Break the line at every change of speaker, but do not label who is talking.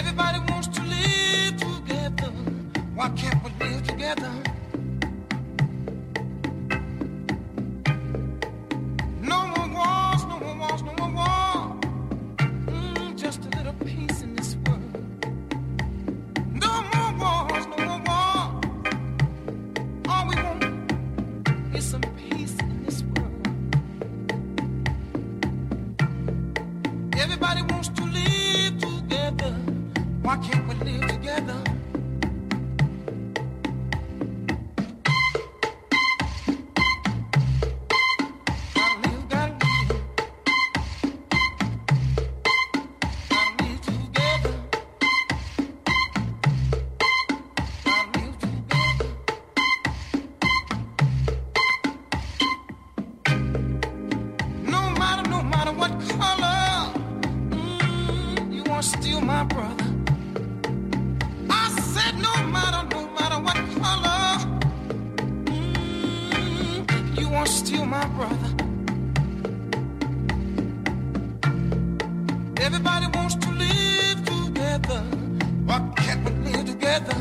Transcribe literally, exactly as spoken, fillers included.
Everybody wants to live together. Why can't we live together? No more wars, no more wars, no more war. Mm, just a little peace in this world. No more wars, no more war. All we want is some peace in this world. Everybody wants to live together. Why can't we live together? Still my brother. I said no matter, no matter what color. Mm, you are still my brother. Everybody wants to live together. Why can't we live together?